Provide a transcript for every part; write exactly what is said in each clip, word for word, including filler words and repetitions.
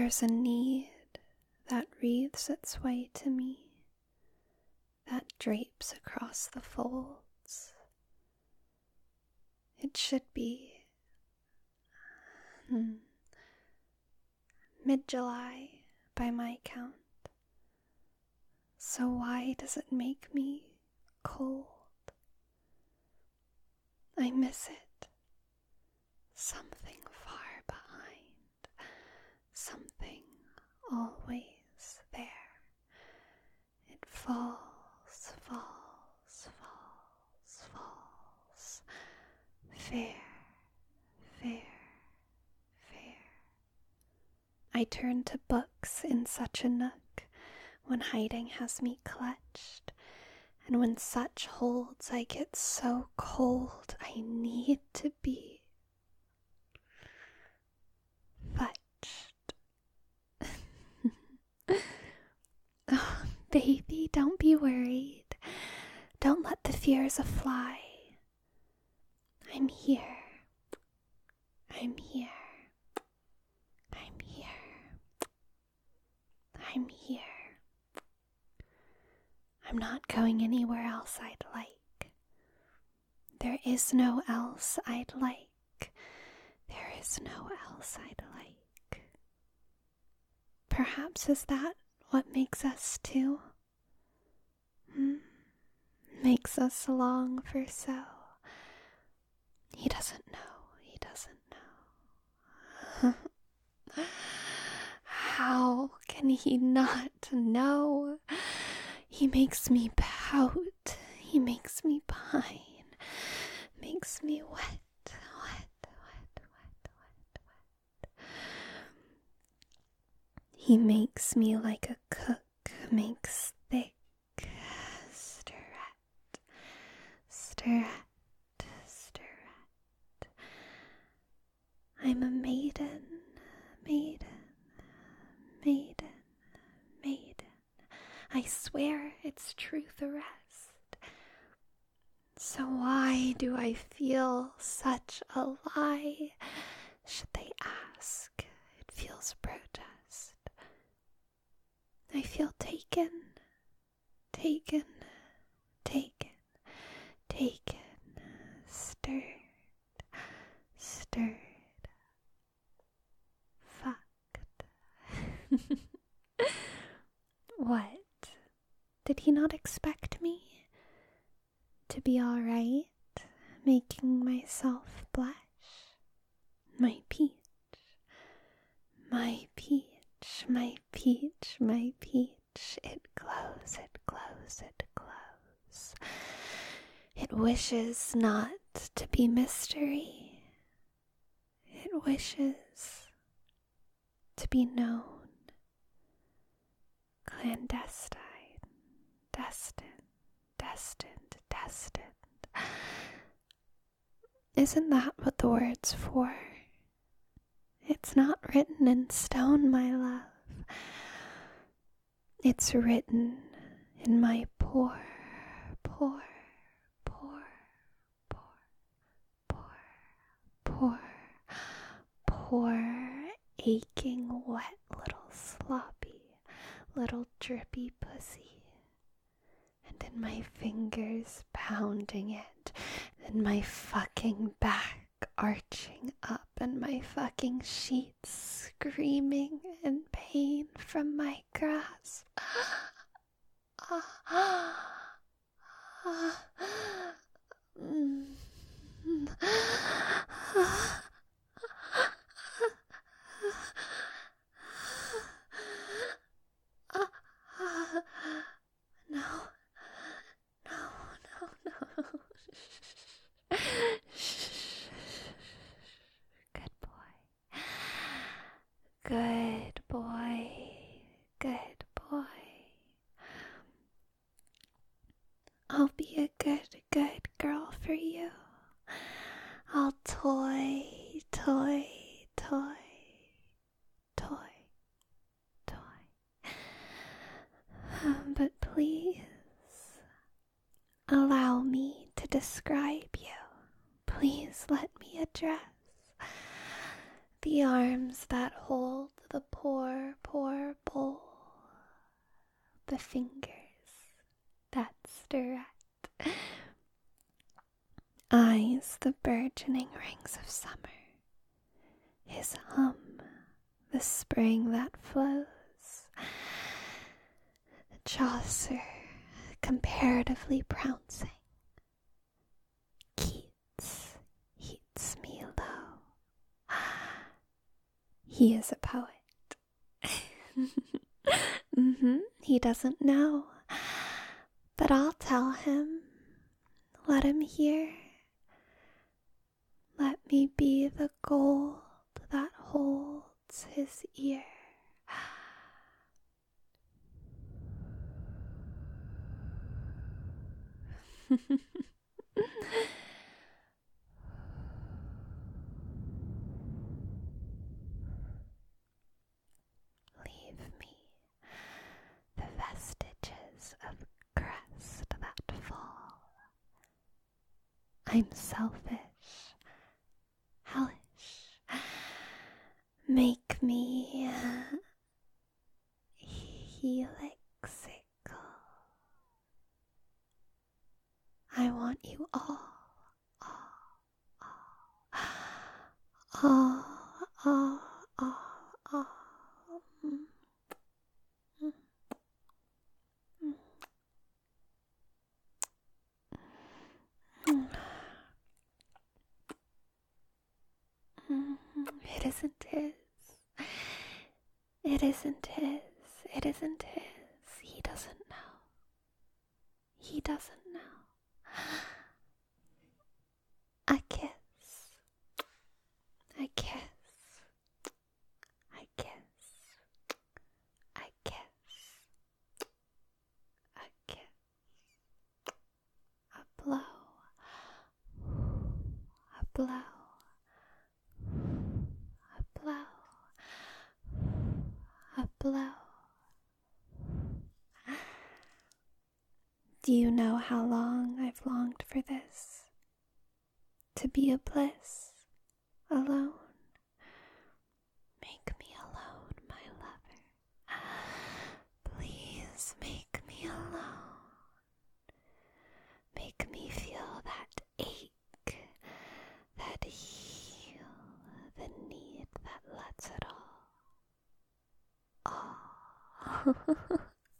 There's a need that wreathes its way to me, that drapes across the folds. It should be hmm, mid-July by my count. So why does it make me cold? I miss it. Something far behind, something always there. It falls, falls, falls, falls. Fair, fair, fair. I turn to books in such a nook when hiding has me clutched, and when such holds I get so cold I need to be fudged. Oh, baby, don't be worried. Don't let the fears fly. I'm here. I'm here. I'm here. I'm here. I'm not going anywhere else I'd like. There is no else I'd like. There is no else I'd like. Perhaps is that what makes us two? Hmm? Makes us long for so. He doesn't know. He doesn't know. How can he not know? He makes me pout. He makes me pine. Makes me wet, wet, wet, wet, wet, wet. He makes me like a cook makes thick. Stirret, stirret, stirret. I'm a maiden, maiden, maiden, maiden. I swear it's truth arrest. So why do I feel such a lie? Should they ask, it feels protest. I feel taken, taken, taken, taken, stirred, stirred, fucked. What? Did he not expect me to be all right, making myself blush? My peach, my peach, my peach, my peach. It glows, it glows, it glows. It wishes not to be mystery. It wishes to be known. Clandestine. Destined, destined, destined. Isn't that what the word's for? It's not written in stone, my love. It's written in my poor, poor, poor, poor, poor, poor, poor, aching, wet little sloppy, little drippy pussy. And in my fingers pounding it, and my fucking back arching up, and my fucking sheets screaming in pain from my grasp. Good boy, good boy. I'll be a good, good girl for you. I'll toy, toy, toy, toy, toy. But please, allow me to describe you. Please let me address the arms that hold the poor the fingers that stir at, eyes the burgeoning rings of summer, his hum the spring that flows, Chaucer comparatively pronouncing, Keats heats me low. He is a poet. mm-hmm, he doesn't know, but I'll tell him. Let him hear. Let me be the gold that holds his ear. Leave me the vestiges of crest that fall. I'm selfish, hellish. Make me helixical. I want you all, all, all, all, all, all, all. Mm. Mm. Mm. Mm. It isn't his. It isn't his. It isn't his. He doesn't know. He doesn't know. A kiss. A kiss. A kiss. A kiss. A kiss. A blow. A blow. A blow. A blow. Do you know how long I've longed for this? To be a bliss, alone. Make me alone, my lover. Please make me alone. Make me feel that ache, that heal, the need that lets it all. Oh.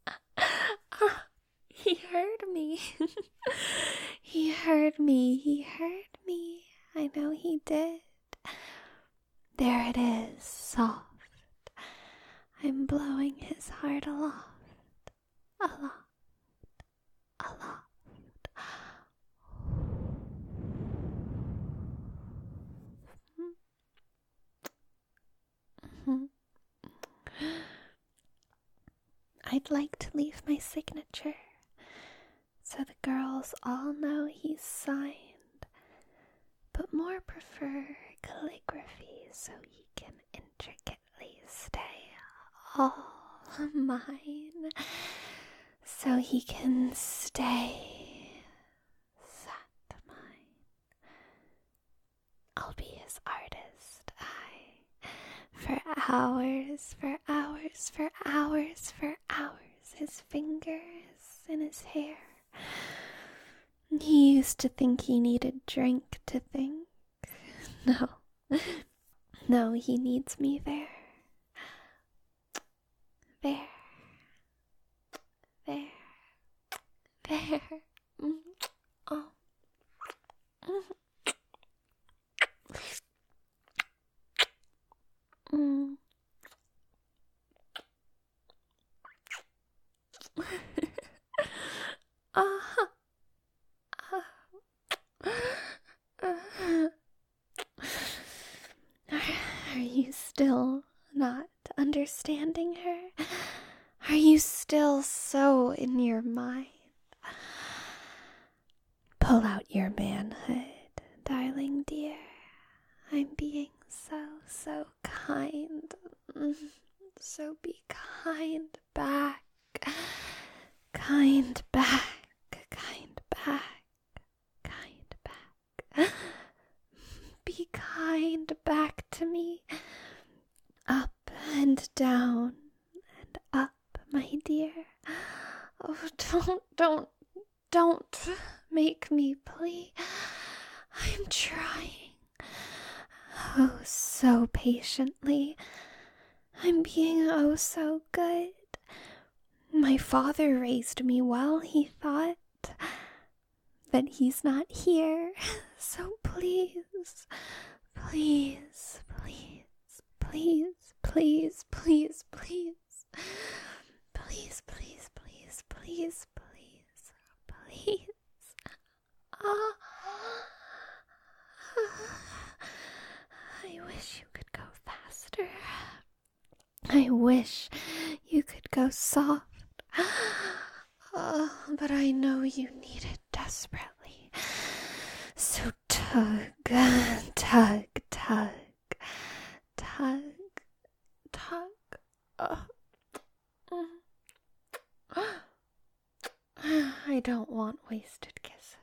He heard me. He heard me. He heard me. I know he did. There it is, soft. I'm blowing his heart aloft, aloft, aloft. Mm-hmm. I'd like to leave my signature so the girls all know he's signed, but more prefer calligraphy so he can intricately stay all mine, so he can stay sat mine. I'll be his artist, I, for hours, for hours, for hours, for hours, his fingers in his hair. He used to think he needed drink to think. No, no, he needs me there. There. There. There. Mm. Oh. Mm. Uh-huh. Are you still not understanding her? Are you still so in your mind? Pull out your manhood, darling dear. I'm being so, so kind. So be kind back. Kind back. Kind back. Kind back. Be kind back to me. Up and down and up my dear. Oh, don't, don't, don't make me please. I'm trying. Oh, so patiently. I'm being oh so good. My father raised me well, he thought. But he's not here. So please, please, please, please, please, please, please. Please, please, please, please, please, please. Ah. I wish you could go faster. I wish you could go soft. Oh, but I know you need it desperately. So tug, tug, tug, tug, tug. Oh. I don't want wasted kisses.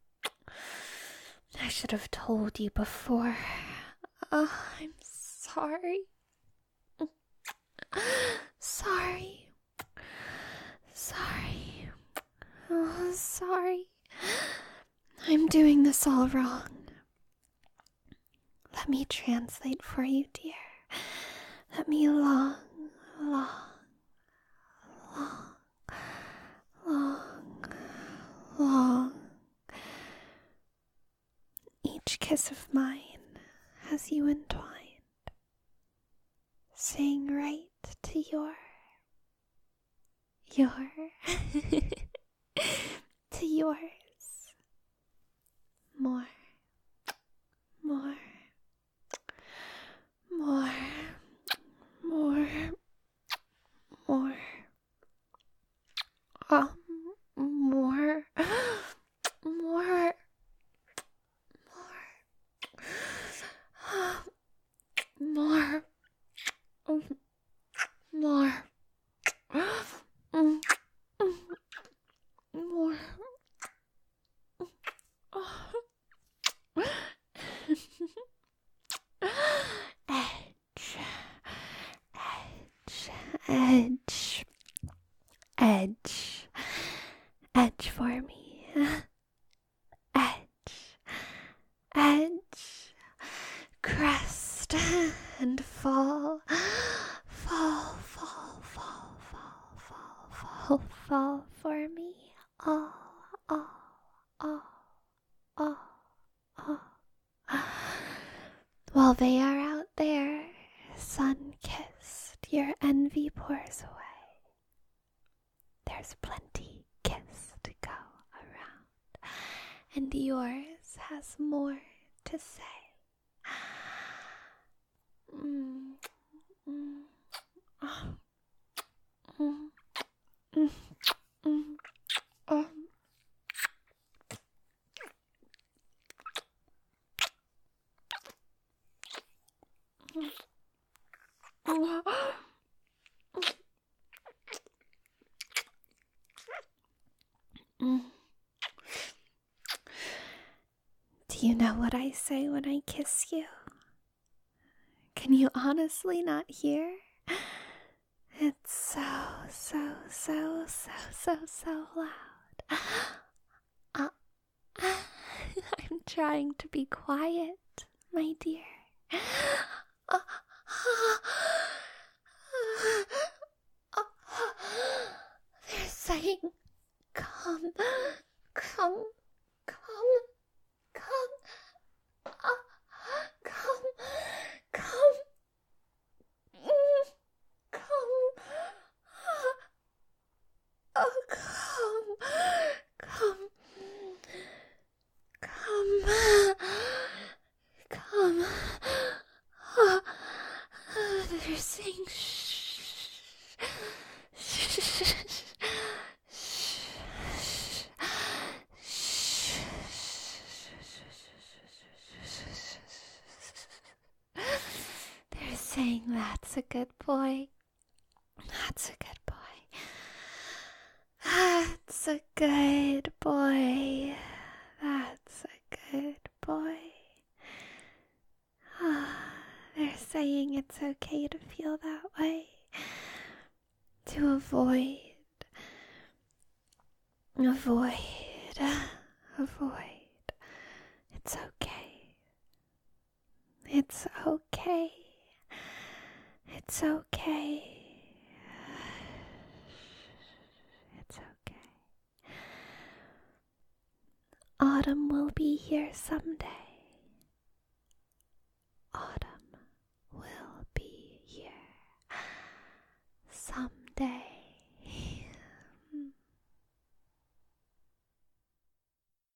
I should have told you before. Oh, I'm sorry. Sorry. Sorry. Oh, sorry. I'm doing this all wrong. Let me translate for you, dear. Let me long, long, long, long, long. Each kiss of mine has you entwined, saying right to your, your, to yours. More, more, more, more, more, um, more, more, more, more, more, more. Edge, edge, edge, edge, edge for me. Edge, edge, crest and fall, fall, fall, fall, fall, fall, fall, fall for me. All, all, all, all, all. While they are out there, sun-kissed, your envy pours away. There's plenty kiss to go around, and yours has more to say. Mm, mm, oh, mm, mm, mm, oh. Mm. Do you know what I say when I kiss you? Can you honestly not hear? It's so, so, so, so, so, so loud. Uh, I'm trying to be quiet, my dear. They're saying, come, come, come, come, uh, come, come, mm, come, uh, oh, come, come, come, come, uh, they're saying shh, shh, shh, they're saying that's a good boy. That's a good boy. That's a good boy. That's a good boy. They're saying it's okay to feel that way. To to avoid, avoid, avoid. It's okay. It's okay. It's okay. It's okay. Autumn will be here someday.